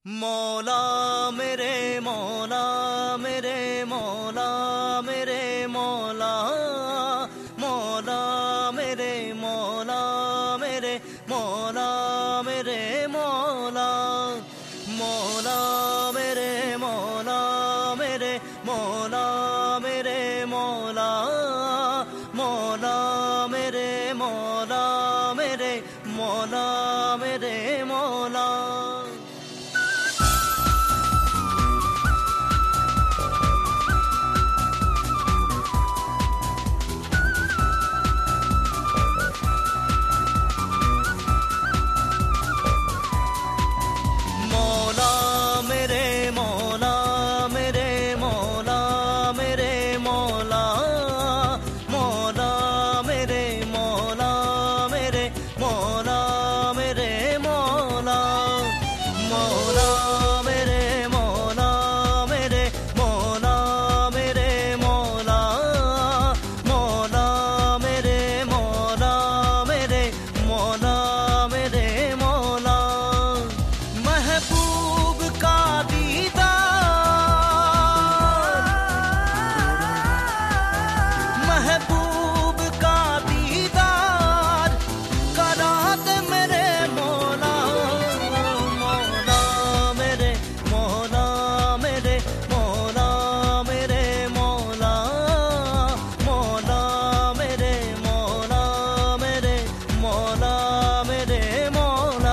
मौला मेरे मौला मेरे मौला मेरे मौला मौला मेरे मौला मेरे मौला मेरे मौला मौला मेरे मौला मेरे मौला मेरे मौला मौला मेरे मौला मेरे मौला मेरे मौला। महबूब का दीदार करा दे मेरे मौला मौला मेरे मौला मेरे मौला मेरे मौला मौला मेरे मौला मेरे मौला मेरे मौला।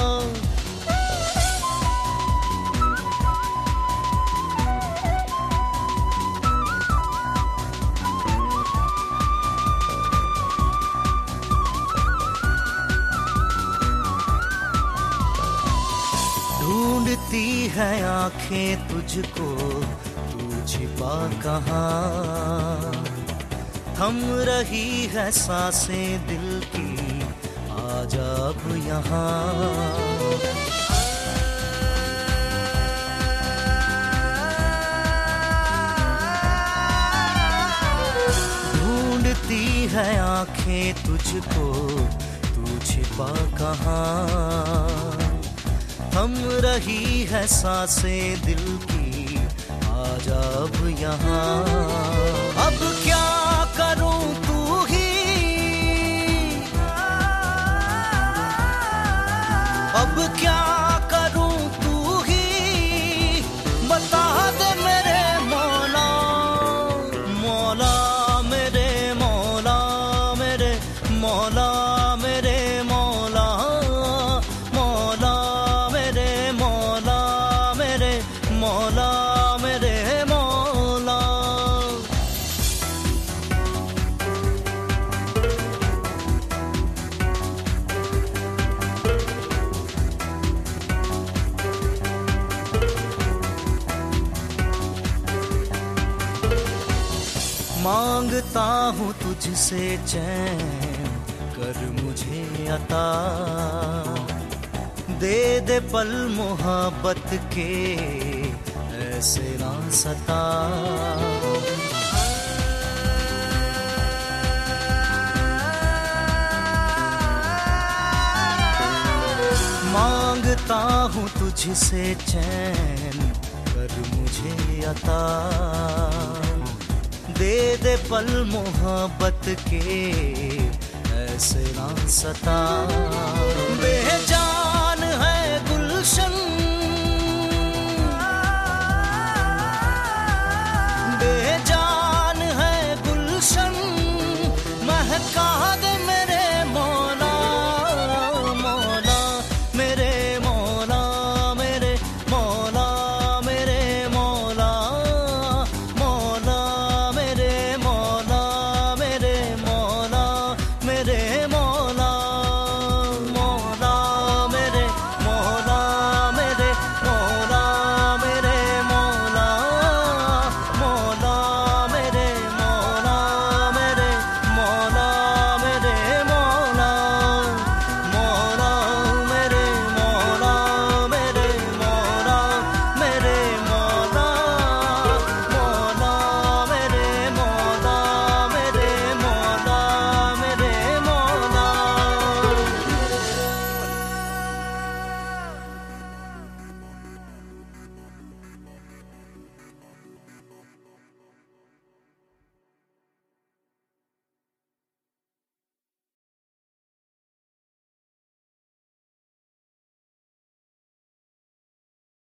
ढूंढती है आंखें तुझको, तू छिपा कहाँ? थम रही है सांसें दिल की, आजा अब यहाँ। ढूंढती है आंखें तुझको, तू छिपा कहाँ? थम रही है सांसें दिल की, आजा अब यहाँ। अब क्या करूं तू ही, अब क्या करूं तू ही, बता दे मेरे मौला मौला मेरे मौला मेरे मौला मेरे मौला मौला मेरे मौला मेरे मौला मेरे मौला। मांगता हूँ तुझसे चैन, कर मुझे अता, दे दे पल मोहब्बत के, ऐसे ना सता। मांगता हूँ तुझसे चैन, कर मुझे अता, दे दे पल मोहब्बत के, ऐसे ना सता। बेजान